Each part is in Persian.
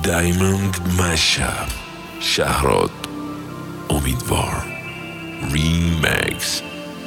دایموند مشب شهراد امیدوار ریمیکس.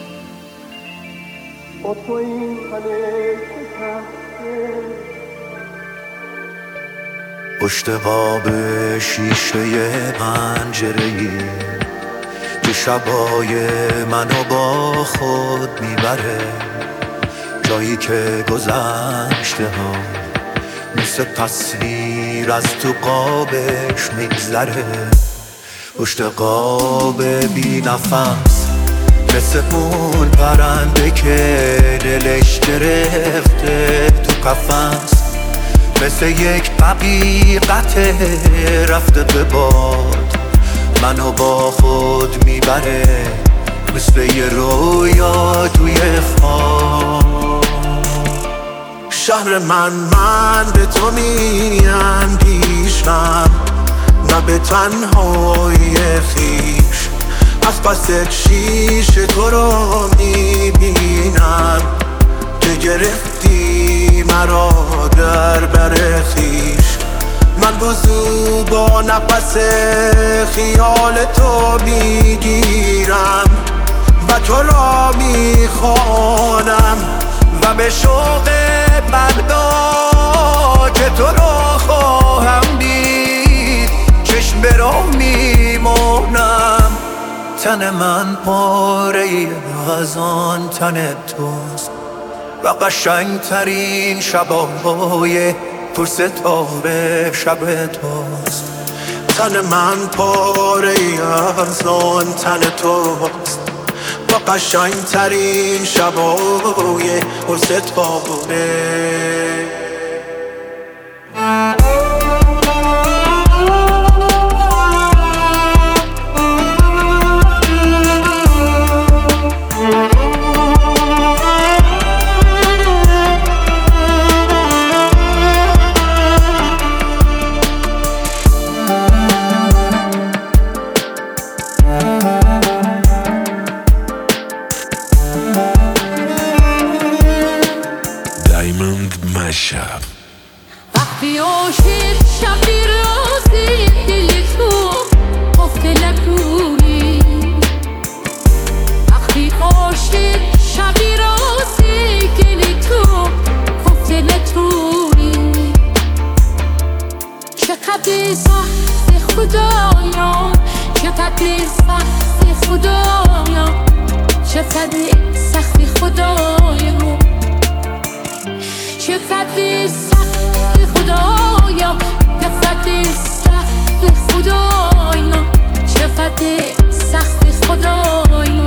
پشت قاب شیشه پنجره‌ای که شبای منو با خود میبره، جایی که گذشته ها مثل تصویر از تو قابش میگذره. پشت قاب بی نفس مثل اون پرنده که دلش گرفته تو قفس، مثل یک حقیقت رفته به باد منو با خود میبره، مثل یه رویا توی خواب. شهر من به تو میاندیشم، نه به تنهای خویش، از پس شیش تو رو میبینم که گرفتی مرا در بر خویش. من وضو با نفس خیال تو میگیرم و تو را میخوانم و به شوق فردا که تو را خواهم دید چشم به راه میمانم. تن من پاره از آن تن توست و قشنگترین شبای پرستاره شب توست. تن من پاره از آن تن توست و قشنگترین شبای پرستاره. دایموند مشب وقتی عاشق شبی رازی دل تو گفته نکنی، وقتی عاشق شبی رازی دل تو گفته نکنی، چقدر سخت خدایا، چقدر سخت خدایا، چقدر سخت خدایا، چقدر سخت خدایا، چقدر سخت خدایا، چقدر سخت خدایا.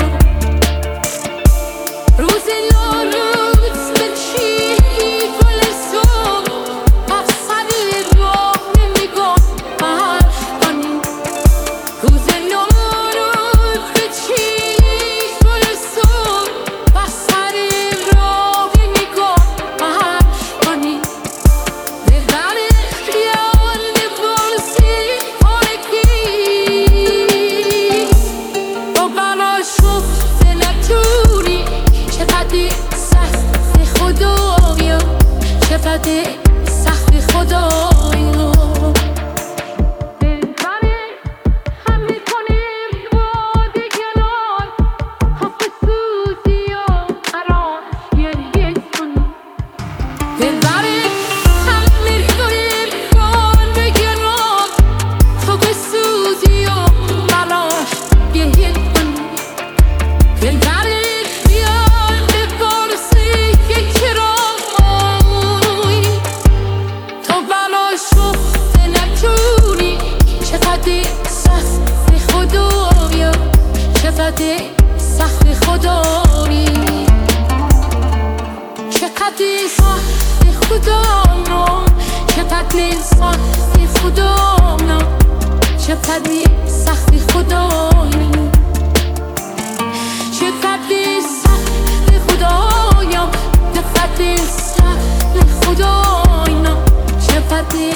روز نوروز بنشینی گل صبح از سر راه نگاه کنی، روز نوروز بنشینی گل صبح از سر راه نگاه کنی، دلبر خیال نپرسی آرکی با بلا شفت نتونی، چقدر سخت خدایا، چقدر سخت خدایا. دلبر هم میکنیم با دیگران، خب سوزی و قرار گریه کنی، دلبر هم میکنیم با دیگران، خب سوزی و قرار گریه کنی، دلبر خیال بپرسی که چرا تو بلا شفت نتونی، چقدر سخت خدایا، چقدر سخت خدایی، چقدر سخت خدایا، چقدر سخت خدایا، چقدر سخت خدایی، چقدر سخت خدایا، چقدر سخت خدایا، چقدر.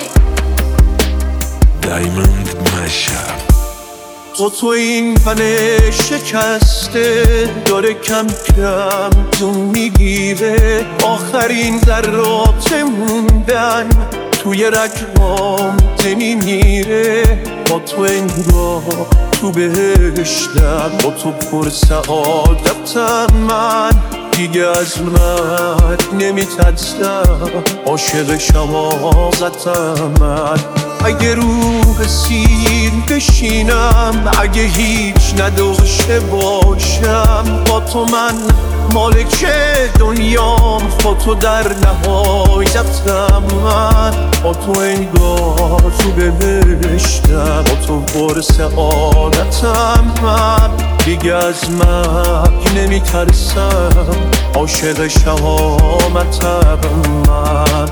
دایموند مشب تو این تن شکسته داره کم کم زون میگیره، آخرین ذرات موندن توی رگام نمیمیره، با تو انگار تو بهشتم، با تو پر سعادتم. من دیگه از مرگ نمیترسم، عاشق شمازتم. من اگه روح سیر بشینم، اگه هیچ نداشته باشم، با تو من مالک دنیام، با تو در نهایتم. من با تو انگار تو بهشتم، با تو پر سعادتم. من دیگه از مرگ نمیترسم، عاشق شهامتم. من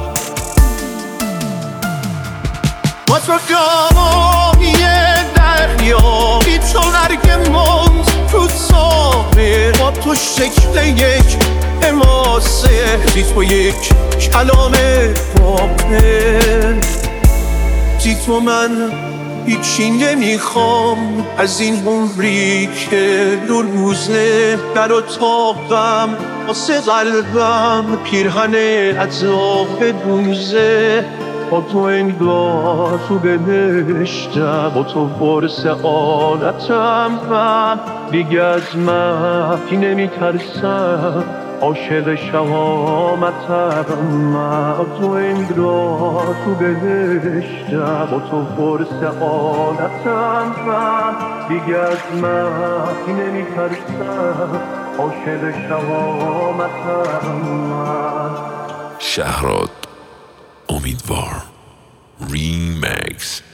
با تو جامی دریا، بی تو مرگ موت تو سامه، با تو شکل یک حماسه، بی تو یک کلام پاپه. بی تو من هیچی نمیخوام از این عمری که دو روزه در اتاقم، واسه قلبم پیرهن عذاب دوزه. با تو انگار تو بهشتم، با تو پر سعادتم. من دیگه از مرگ نمیترسم، عاشق شهامتم. من با تو انگار تو بهشتم، با تو پر سعادتم. من دیگه از مرگ نمیترسم، عاشق شهامتم. من شهراد امیدوار ریمکس.